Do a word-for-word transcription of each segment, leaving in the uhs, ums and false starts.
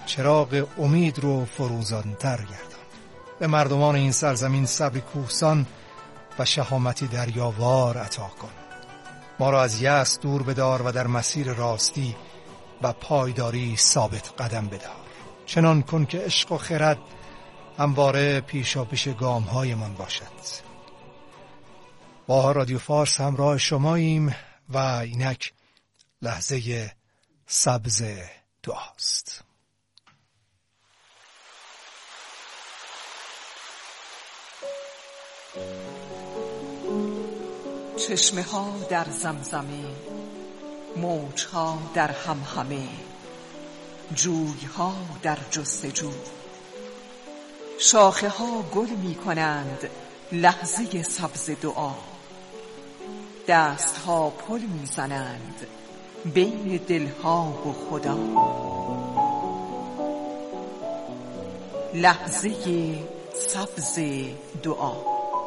چراغ امید رو فروزان‌تر گردان. به مردمان این سرزمین صبر کوهسان و شهامتی دریاوار عطا کن. ما را از یأس دور بدار و در مسیر راستی و پایداری ثابت قدم بدار. چنان کن که عشق و خرد همواره پیشا پیش گام‌هایمان باشد. با رادیو فارس همراه شماییم و اینک لحظه سبز دعاست. چشمه ها در زمزمه، موج ها در همهمه، جوی ها در جستجو، شاخه ها گل می کنند لحظه سبز دعا، دست ها پل می زنند بین دلها و خدا. لحظه سبز دعا.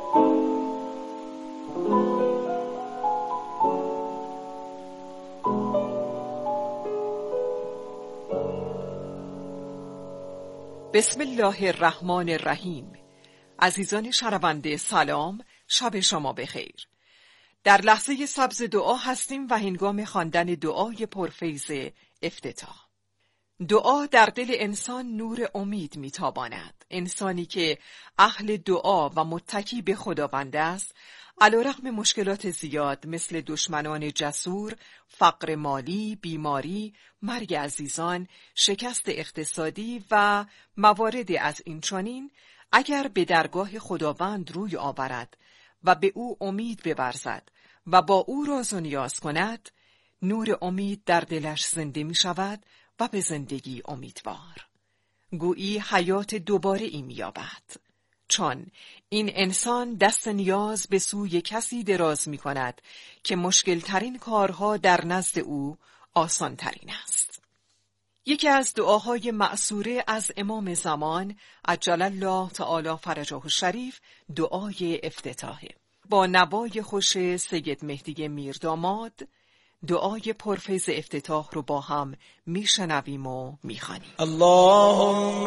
بسم الله الرحمن الرحیم. عزیزان شنونده سلام، شب شما بخیر. در لحظه سبز دعا هستیم و هنگام خواندن دعای پرفیض افتتاح. دعا در دل انسان نور امید میتاباند. انسانی که اهل دعا و متکی به خداوند است، علیرغم مشکلات زیاد مثل دشمنان جسور، فقر مالی، بیماری، مرگ عزیزان، شکست اقتصادی و موارد از این چنین، اگر به درگاه خداوند روی آورد و به او امید بورزد و با او راز و نیاز کند، نور امید در دلش زنده می شود و به زندگی امیدوار. گویی حیات دوباره ای می یابد. چون این انسان دست نیاز به سوی کسی دراز می کند که مشکل ترین کارها در نزد او آسان ترین است. یکی از دعاهای مأثوره از امام زمان عجل الله تعالی فرجه الشریف دعای افتتاحه. با نوای خوش سید مهدی میرداماد دعای پرفیض افتتاح رو با هم میشنویم و میخوانیم. اللهم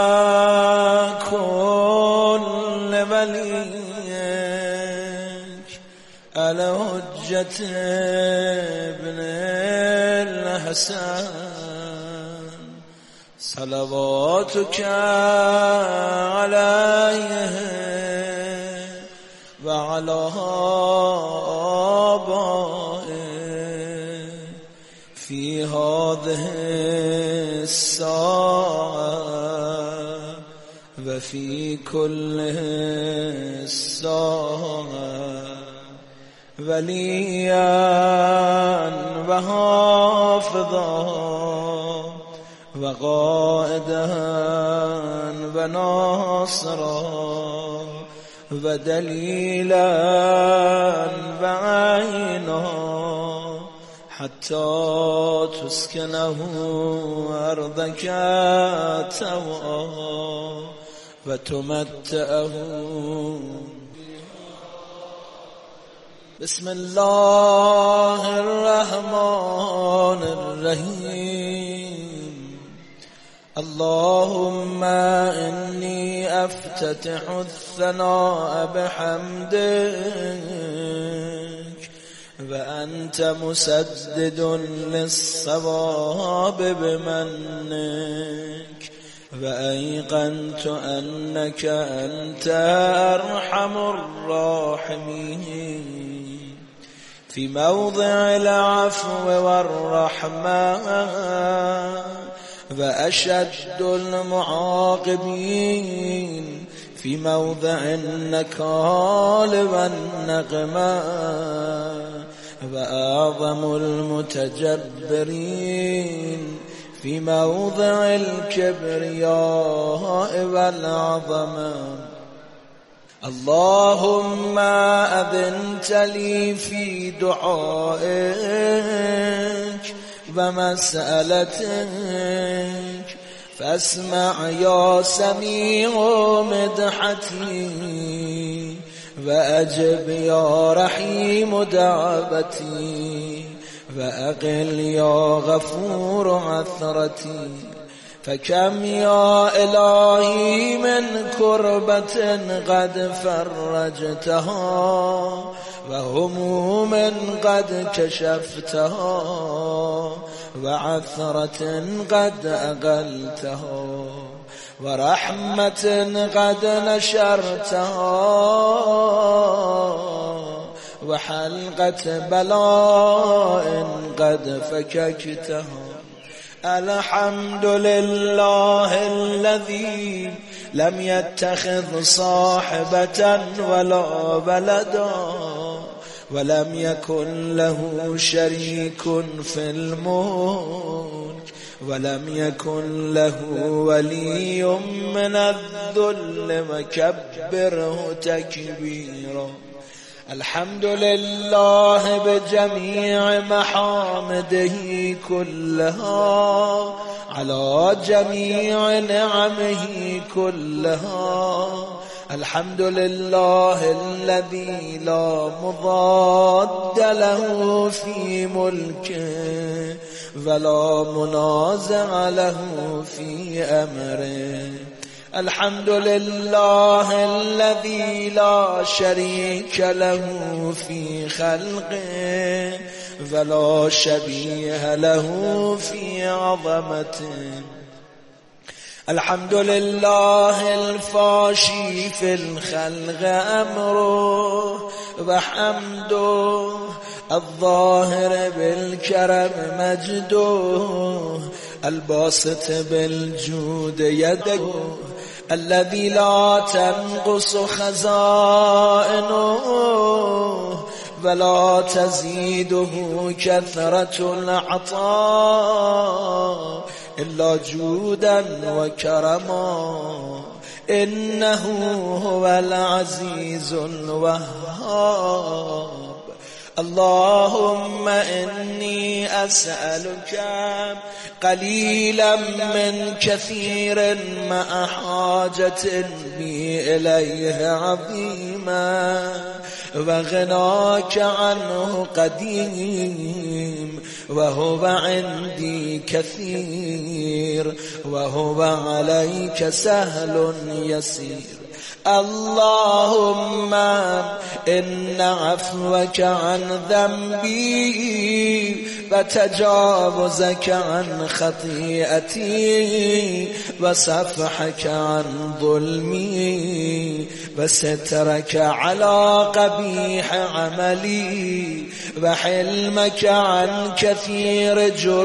کن لولیک علی حجت ابن الحسن صلواتک علیه و علی آبائه فی هذه الساعه و فی کل ساعه ولیا و حافظا و قائدا و ناصرا و دلیلا و عینا حتی تسکنه ارضک طوعا و تمتعه. بسم الله الرحمن الرحیم. اللهم انی افتتح الثناء بحمدک و انت مسدد للصواب بمنک و ایقنت انک انت ارحم الراحمین فی موضع العفو والرحمة و اشد المعاقبین فی موضع النکال والنقمة و اعظم المتجبرین فی موضع الكبریاء والعظمة. اللهم أذنت لي في دعائك ومسألتك فاسمع يا سميع مدحتي وأجب يا رحيم دعوتي وأقل يا غفور عثرتي فكم يا إلهي من كربة قد فرجتها وهموم قد كشفتها وعثرة قد أقلتها ورحمة قد نشرتها وحلقة بلاء قد فككتها. الحمد لله الذي لم يتخذ صاحبة ولا ولدا ولم يكن له شريك في الملك ولم يكن له ولي من الذل وكبره تكبيرا. الحمد لله بجميع محامده كلها على جميع نعمه كلها. الحمد لله الذي لا مضاد له في ملكه ولا منازع له في أمره. الحمد لله الذي لا شريك له في خلقه ولا شبيه له في عظمته. الحمد لله الفاشي في الخلق أمره وحمده الظاهر بالكرم مجده الباسط بالجود يده الذي لا تنقص خزائنه ولا تزيده كثرة العطاء إلا جودا وكرما. إنه هو العزيز الوهاب. اللهم إني أسألك قليلا من كثير مع حاجة بي إليه عظيما وغناك عنه قديم وهو عندي كثير وهو عليك سهل يسير. اللهم إن عفوك عن ذنبي وتجاوزك عن خطيئتي وصفحك عن ظلمي وسترك على قبيح عملي وحلمك عن كثير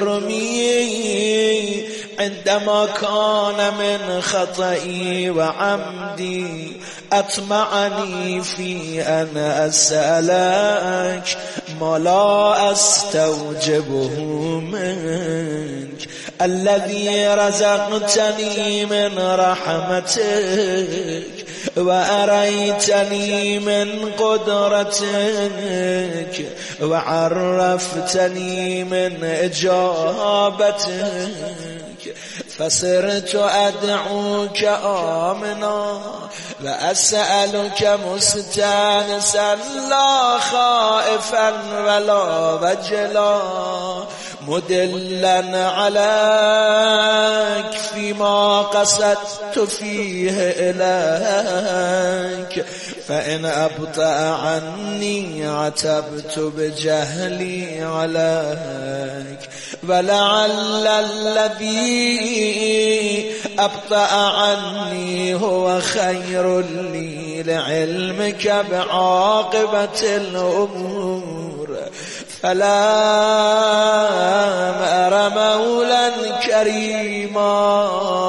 جرمي عندما كان من خطئي وعمدي أطمعني في أن أسألك ما لا أستوجبه منك الذي رزقتني من رحمتك وأريتني من قدرتك وعرفتني من إجابتك فصرت أدعوك آمنا وأسألك مستانسا لا خائفا ولا وجلا مدلا عليك فيما قصدت فيه إليك فإن أبطأ عني عتبت بجهلي عليك ولعل الذي أبطأ عني هو خير لي لعلمك بعاقبة الأمور فلا أرى مولا كريما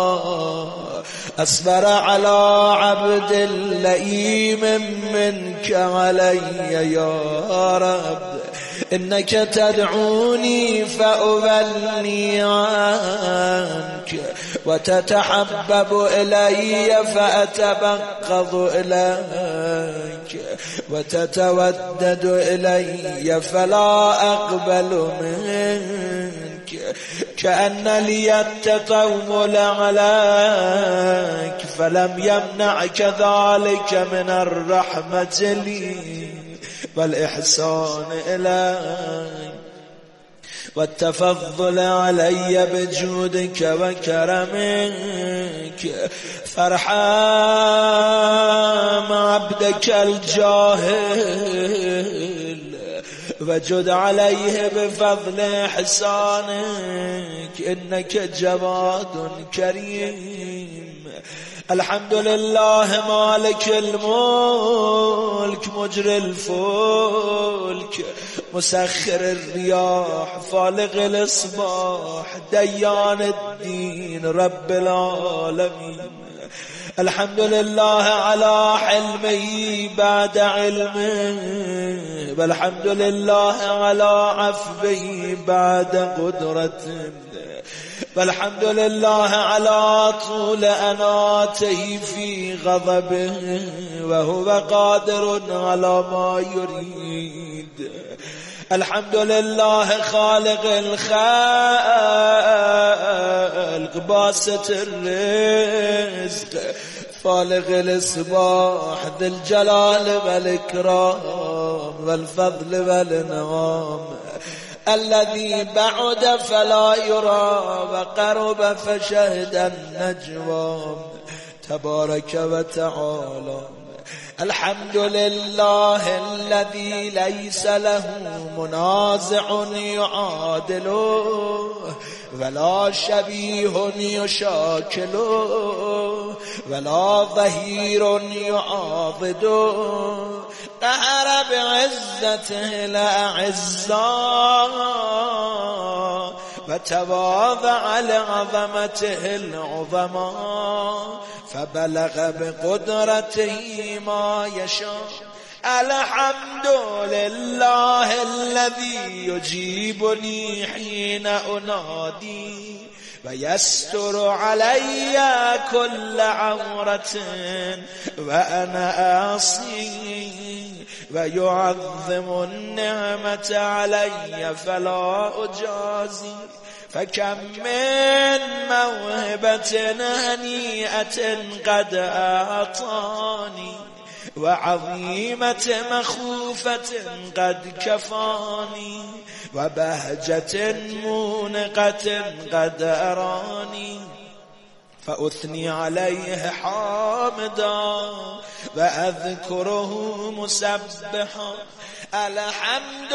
أصبر على عبد لئيم منك علي يا رب إنك تدعوني فأولي عنك وتتحبب إلي فأتبغض إليك وتتودد إلي فلا أقبل منك كأن لي التطول عليك فلم يمنعك ذلك من الرحمة لي والإحسان إلي والتفضل علي بجودك وكرمك فارحم عبدك الجاهل وجد عليه بفضل إحسانك إنك جواد كريم. الحمد لله مالك الملك مجري الفلك مسخر الرياح فالق الإصباح ديان الدين رب العالمين. الحمد لله على حلمه بعد علمه والحمد لله على عفوه بعد قدرته والحمد لله على طول أناته في غضبه وهو قادر على ما يريد. الحمد لله خالق الخلق باسط الرزق فالق الإصباح ذي الجلال والإكرام والفضل والإنعام الذي بعد فلا يرى وقرب فشهد النجوى تبارك وتعالى. الحمد لله الذي ليس له منازع يعادله ولا شبيه يشاكله ولا ظهير يعاضده قهر بعزته الأعزاء وتواضع لعظمته العظماء فبلغ بقدرته ما يشاء. الحمد لله الذي يجيبني حين أنادي ويستر علي كل عورة وأنا آصي ويعظم النعمة علي فلا أجازي. فكم من موهبة هنيئة قد أعطاني وعظيمة مخوفة قد كفاني وبهجة مونقة قد أراني فأثني عليه حامدا وأذكره مسبحا. الحمد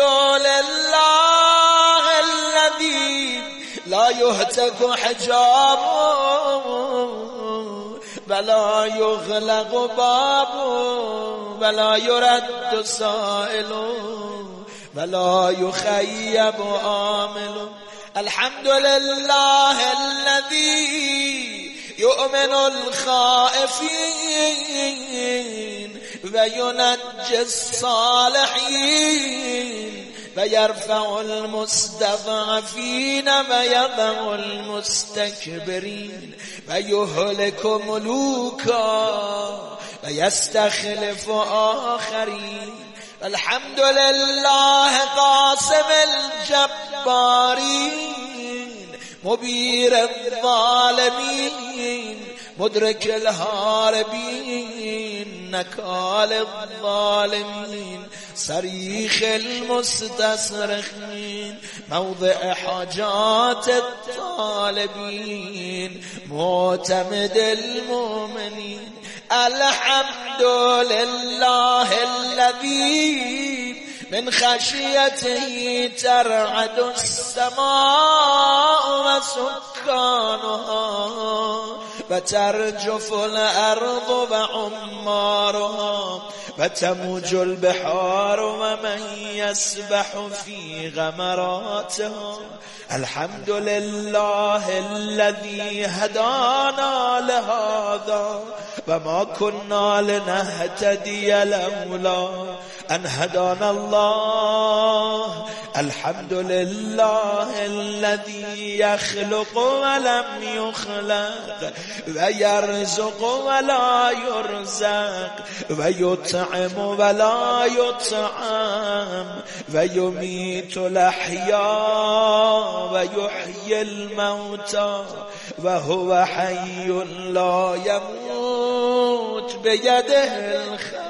لله الذي لا يهتك حجابه ولا يغلق بابه ولا يرد سائل ولا يخيب آمل. الحمد لله الذي يؤمن الخائفين وينجي الصالحين ويرفع المستضعفين ويضع المستكبرين ويهلك ملوكا ويستخلف آخرين. الحمد لله قاسم الجبارين مبير الظالمين مدرك الهاربين نكال الظالمين صريخ المستصرخين موضع حاجات الطالبين معتمد المؤمنين. الحمد لله الذي من خشيته ترعد السماء وسكانها وترجف الأرض وعمارها وتموج البحار ومن يسبح في غمراتها. الحمد لله الذي هدانا لهذا وما كنا لنهتدي لولا أن هدانا الله. الحمد لله الذي يخلق ولم يخلق ويرزق ولا يرزق ويطعم ولا يطعم ويميت الأحياء ويحيي الموتى وهو حي لا يموت بيده الخير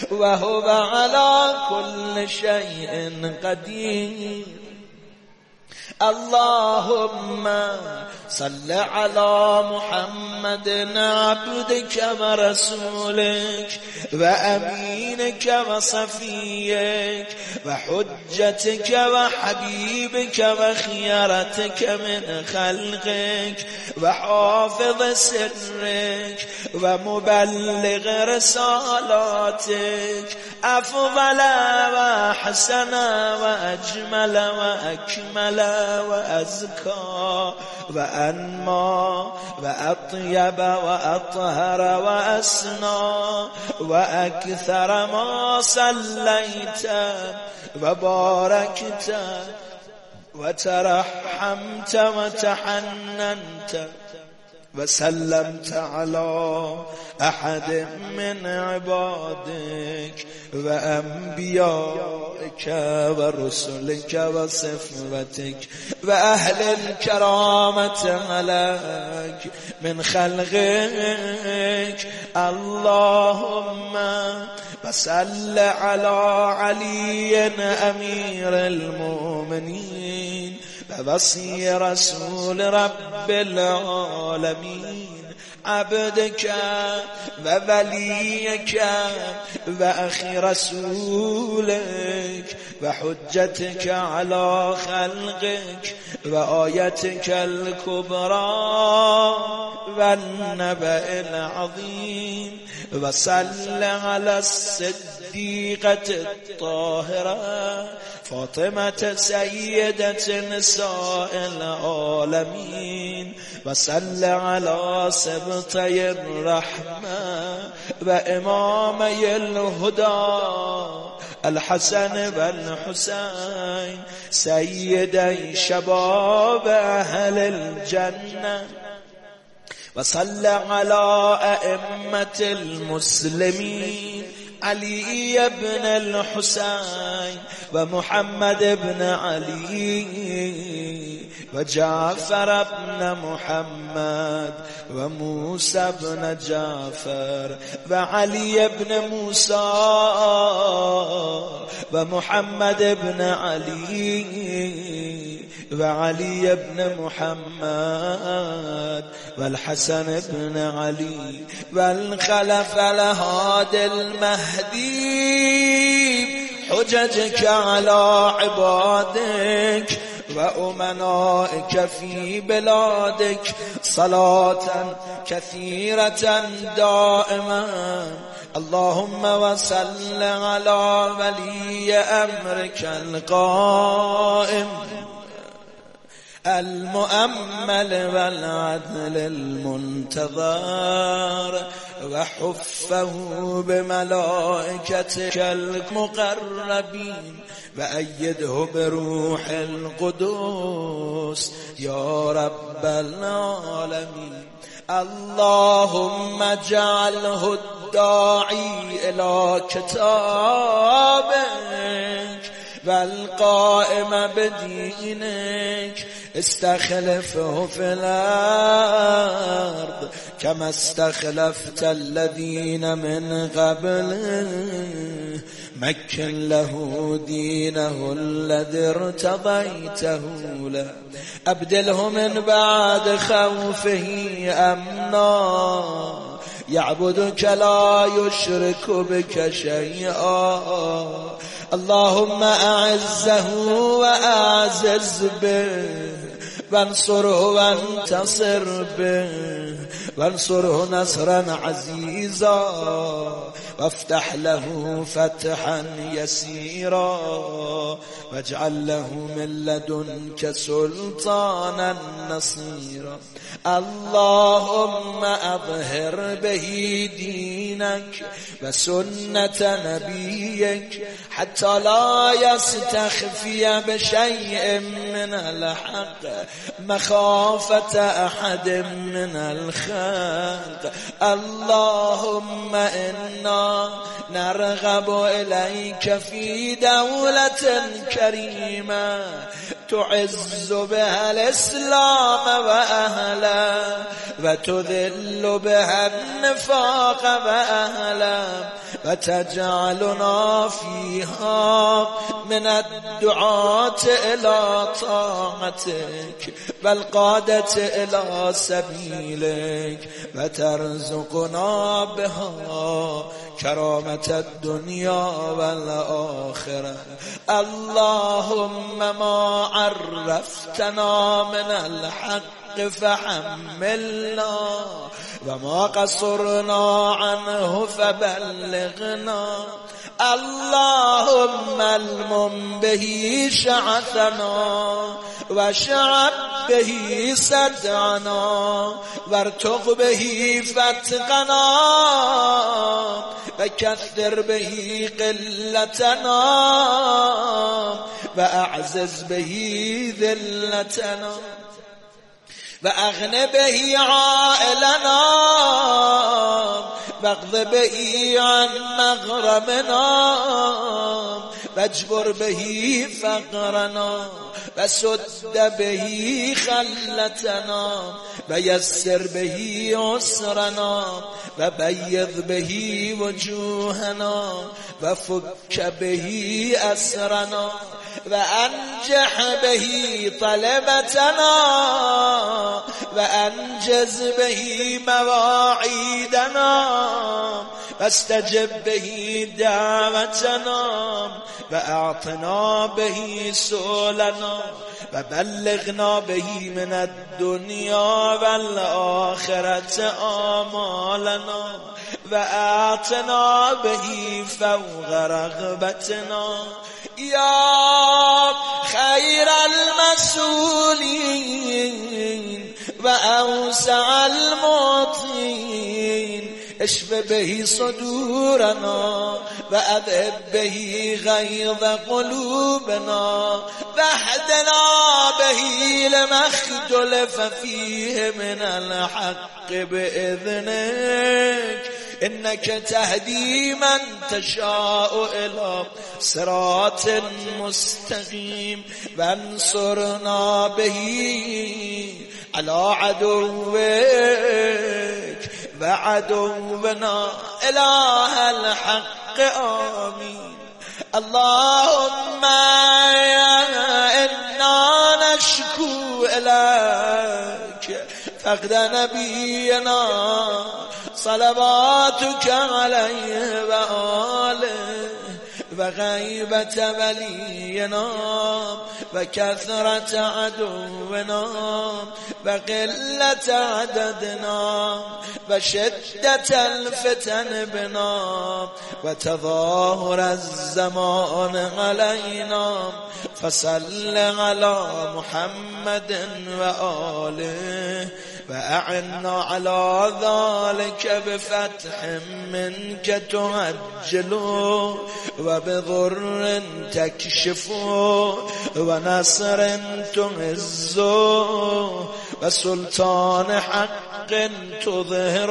وهو على كل شيء قدير. اللهم صل على محمد عبدك ورسولك وأمينك وصفيك وحجتك وحبيبك وخيرتك من خلقك وحافظ سرك ومبلغ رسالاتك أفضل وأحسن وأجمل وأكمل وأزكى وأنمى وأطيب وأطهر وأسنى وأكثر ما صليت وباركت وترحمت وتحننت وسلمت على أحد من عبادك وأنبيائك ورسلك وصفتك وأهل الكرامة عليك من خلقك. اللهم وصل على علي أمير المؤمنين ووصي رسول رب العالمين عبدك ووليك وأخي رسولك وحجتك على خلقك وآيتك الكبرى والنبأ العظيم. وصل على الصديقة الطاهرة فاطمة سيدة نساء العالمين. وصل على سبطي الرحمة وإمامي الهدى الحسن والحسين سيدي شباب أهل الجنة. وصل على أئمة المسلمين علي بن الحسين ومحمد بن علي وجعفر بن محمد وموسى بن جعفر وعلي بن موسى ومحمد بن علي وعلي بن محمد والحسن بن علي والخلف الهادي المهدي حججك على عبادك وأمنائك في بلادك صلاة كثيرة دائما. اللهم وصل على ولي أمرك القائم المؤمل والعدل المنتظر وحفه بملائكتك المقربين وأيده بروح القدوس يا رب العالمين. اللهم اجعله الداعي إلى كتابك والقائم بدينك استخلفه في الأرض كما استخلفت الذين من قبله. مكن له دينه الذي ارتضيته له أبدله من بعد خوفه أمنا يعبدك لا يشرك بك شيئا. اللهم أعزه وأعزز به وانصره وانتصر به وانصره نصرا عزيزا وافتح له فتحا يسيرا واجعل له من لدنك سلطانا نصيرا. اللهم أظهر به دينك وسنة نبيك حتى لا يستخفي بشيء من الحق مخافة أحد من الخلق. اللهم إنا نرغب إليك في دولة كريمة تعز بها الإسلام وأهله وتذل بها النفاق وأهله وتجعلنا فيها من الدعاة إلى طاعتك والقادة إلى سبيلك وترزقنا بها كرامة الدنيا والآخرة. اللهم ما عرفتنا من الحق فحملنا وما قصرنا عنه فبلغنا. اللهم المم به شعثنا وشعب به صدعنا وارتق به فتقنا وكثر به قلتنا وأعزز به ذلتنا وأغن به عائلنا واقض به عن مغرمنا واجبر به فقرنا وسد به خلتنا ويسر به عسرنا وبيض به وجوهنا وفك به أسرنا وأنجح به طلبتنا وأنجز به مواعيدنا واستجب به دعوتنا وأعطنا به سؤلنا وبلغنا به من الدنيا والآخرة آمالنا وآتنا به فوق رغبتنا. يا خير المسؤولين وأوسع المعطين اشف به صدورنا وأذهب به غيظ قلوبنا واهدنا به لما اختلف فيه من الحق بإذنك إنك تهدي من تشاء إلى صراط مستقيم وانصرنا به على عدوك وعدونا إله الحق. آمين. اللهم إنا نشكو إليك فقد نبينا صلواتك عليه وآله وغيبة ولينا وكثرة عدونا وقلة عددنا وشدة الفتن بنا وتظاهر الزمان علينا. فصل على محمد وآله وأعنا على ذلك بفتح منك تعجل وبضر تكشف ونصر تعز وسلطان حق تظهر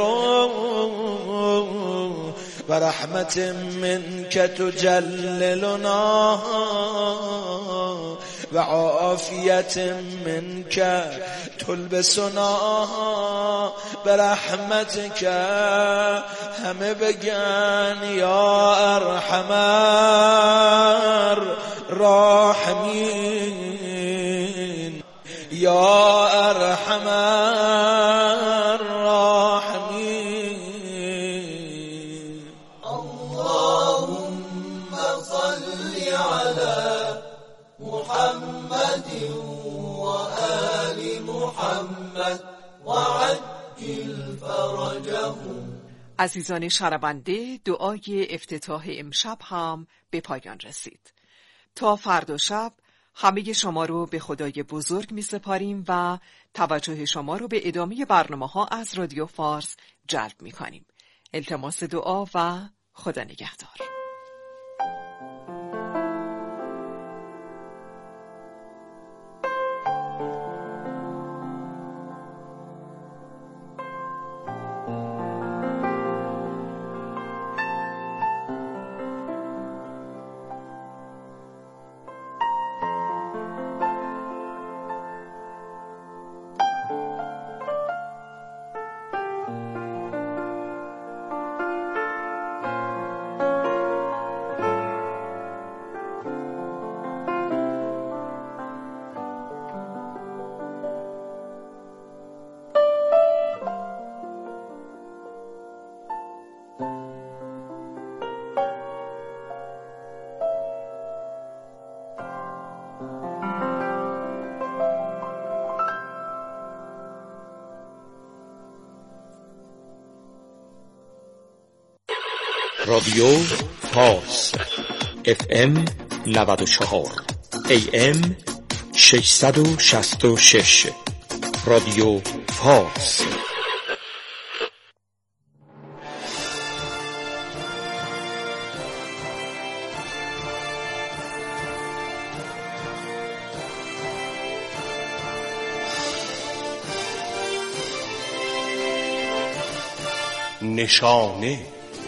ورحمة منك تجللنا وعافية منك تلبسنا برحمتك هم بگن يا أرحم الراحمين يا أرحم الراحمين. اللهم صل على محمد وآل محمد وعجل فرجهم. عزیزان شنونده، دعای افتتاح امشب هم به پایان رسید. تا فردا شب همه شما رو به خدای بزرگ می سپاریم و توجه شما رو به ادامه برنامه ها از رادیو فارس جلب می کنیم. التماس دعا و خدا نگهدار. رادیو فارس اف ام نود و چهار ای ام ششصد و شصت و شش. رادیو فارس. نشانه.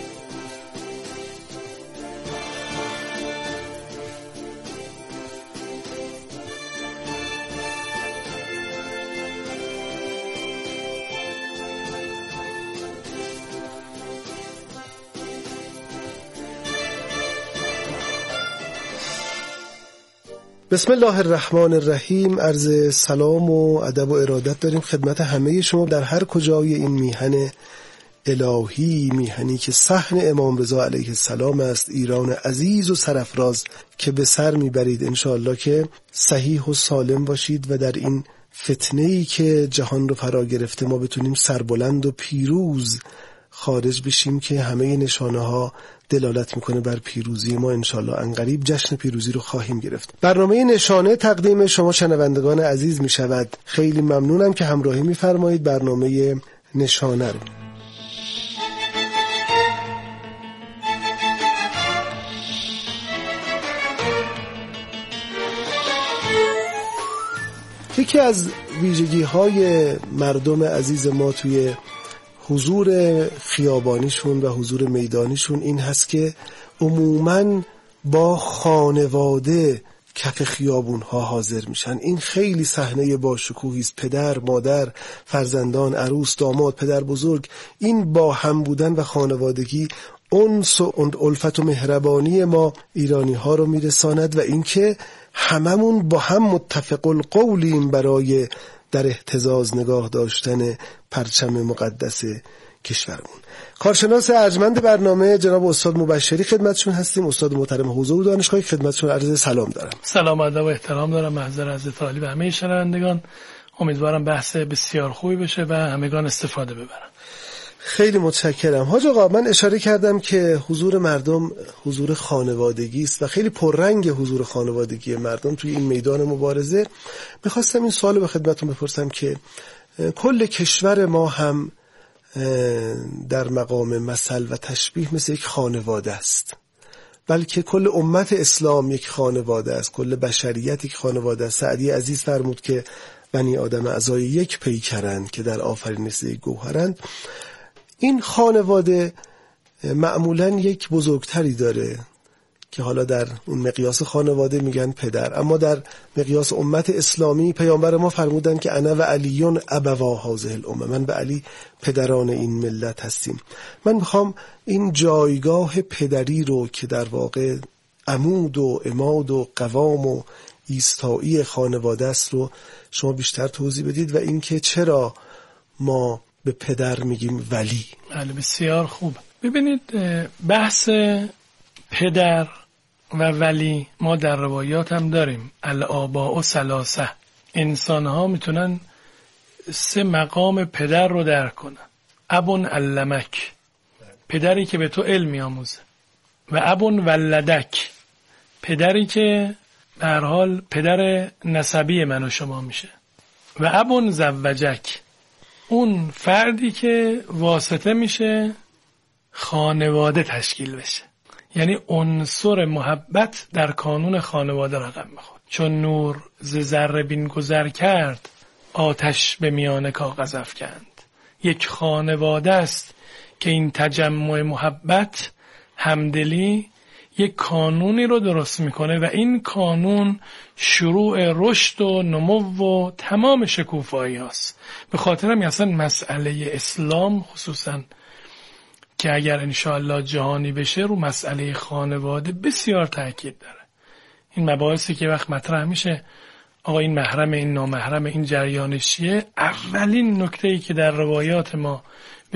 بسم الله الرحمن الرحیم. عرض سلام و ادب و ارادت داریم خدمت همه شما در هر کجای این میهن الهی، میهنی که صحن امام رضا علیه السلام است، ایران عزیز و سرافراز که به سر میبرید. انشاءالله که صحیح و سالم باشید و در این فتنه‌ای که جهان رو فرا گرفته ما بتونیم سربلند و پیروز خارج بشیم که همه نشانه ها دلالت میکنه بر پیروزی ما. انشالله عنقریب جشن پیروزی رو خواهیم گرفت. برنامه نشانه تقدیم شما شنوندگان عزیز میشود. خیلی ممنونم که همراهی میفرمایید برنامه نشانه رو. یکی از ویژگی های مردم عزیز ما توی حضور خیابانیشون و حضور میدانیشون این هست که عموماً با خانواده کف خیابون ها حاضر میشن. این خیلی صحنه با شکوهی است. پدر، مادر، فرزندان، عروس، داماد، پدر بزرگ، این با هم بودن و خانوادگی انس و الفت و مهربانی ما ایرانی ها رو میرساند و اینکه هممون با هم متفق القولیم برای در اهتزاز نگاه داشتن پرچم مقدس کشورمون. کارشناس ارجمند برنامه جناب استاد مبشری خدمتشون هستیم. استاد محترم حضور دانشگاهی خدمتشون عرض سلام دارم. سلام ادب و احترام دارم محضر حضرت طالب همه شنوندگان. امیدوارم بحث بسیار خوبی بشه و همگان استفاده ببرن. خیلی متشکرم. حاج آقا من اشاره کردم که حضور مردم حضور خانوادگی است و خیلی پررنگ حضور خانوادگی مردم توی این میدان مبارزه. میخواستم این سوالو به خدمتتون بپرسم که کل کشور ما هم در مقام مثل و تشبیه مثل یک خانواده است، بلکه کل امت اسلام یک خانواده است، کل بشریت یک خانواده است. سعدی عزیز فرمود که بنی آدم اعضای یک پیکرند که در آفرینش یک گوهرند. این خانواده معمولاً یک بزرگتری داره که حالا در اون مقیاس خانواده میگن پدر، اما در مقیاس امت اسلامی پیامبر ما فرمودن که انا و علیون ابوا هذه الامه، من و علی پدران این ملت هستیم. من میخوام این جایگاه پدری رو که در واقع عمود و عماد و قوام و ایستایی خانواده است رو شما بیشتر توضیح بدید و اینکه چرا ما به پدر میگیم ولی. بله بسیار خوب. ببینید بحث پدر و ولی ما در روایات هم داریم. الآباء ثلاثه، انسان ها میتونن سه مقام پدر رو درک کنن. ابون علمک، پدری که به تو علم میآموزه، و ابون ولدک، پدری که به هر حال پدر نسبی من و شما میشه، و ابون زوجک، اون فردی که واسطه میشه خانواده تشکیل بشه. یعنی عنصر محبت در کانون خانواده رقم میخورد. چون نور ز ذره بین گذر کرد، آتش به میان کاغذ افکند. یک خانواده است که این تجمع محبت، همدلی، یک کانونی رو درست میکنه و این کانون شروع رشد و نمو و تمام شکوفایی هست. به خاطر همین اصلا مسئله اسلام خصوصا که اگر انشاءالله جهانی بشه رو مسئله خانواده بسیار تاکید داره. این مباحثی که وقت مطرح میشه آقا این محرم، این نامحرم، این جریانش چیه، اولین نکته‌ای که در روایات ما